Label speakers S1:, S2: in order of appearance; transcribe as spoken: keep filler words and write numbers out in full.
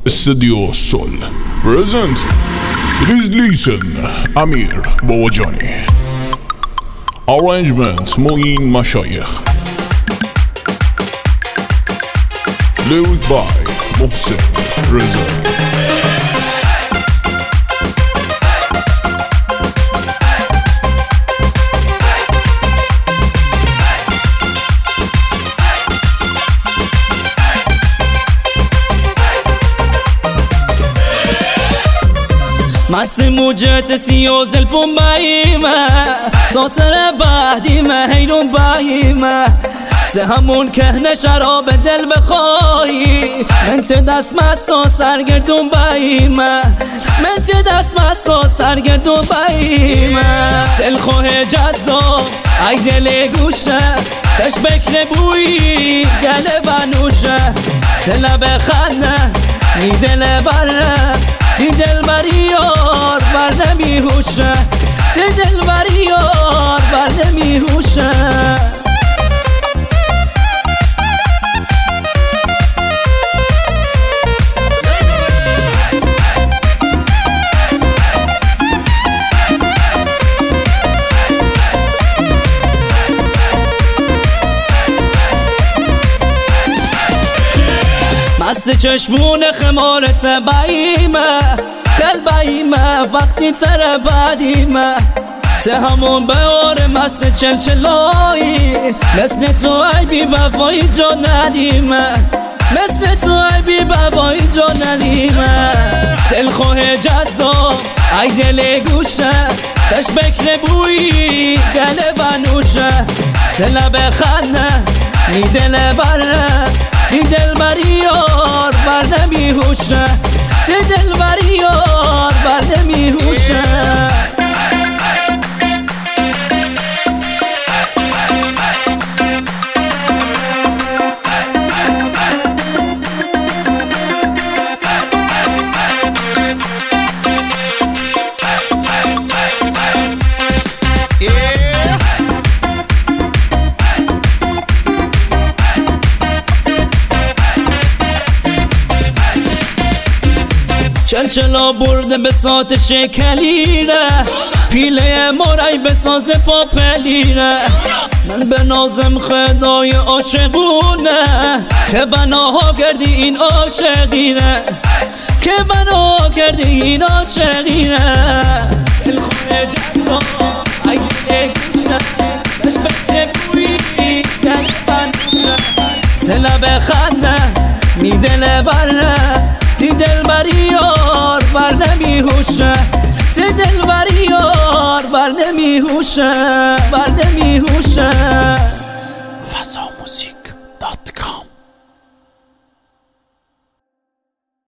S1: استودیو سول present. Please listen. امیر باباجانی. Arrangement معین مشایخ. Lyric by محسن رضایی.
S2: مست موجت سیو زلفون بايمه صوتنا بعديمه هيلون بايمه همون کهنه شراب دل بخواهی من چه دست مست و سرگردون بايمه من چه دست مست و سرگردون بايمه دل خواه جذاب ای دل گوشه تش بکر بویی گل بنوشه دل بخنه می دل بره تی دل بریار بر نمیهوشه تی دل بریار بر نمیهوشه مست چشمون خمارت بايمه دل بايمه وقتی سر بعدیمه سه همون به اور مست چلچلایی مثل تو ای بی وفایی جا ندیمه مثل تو ای بی وفایی جا ندیمه دل خواه جذاب ای دل گوشه تش بکر بویی گل بنوشه دل بخنه می دل بره تی دل بریار بر نمیهوشه تی دل بریار بر نمیهوشه چلچلا برده به سات شکلیره پیله مرای به ساز پاپلیره من به نازم خدای عاشقونه که بناها کردی این عاشقینه که بناها کردی این عاشقینه دل خونه جذاب ای دل گوشه بش بکر بویی گل بنوشه دل بخنده می دل بره تی دل بریار بر نمیهوشه تی دل بریار بر نمیهوشه بر نمیهوشه
S1: فضا موزیک دات کام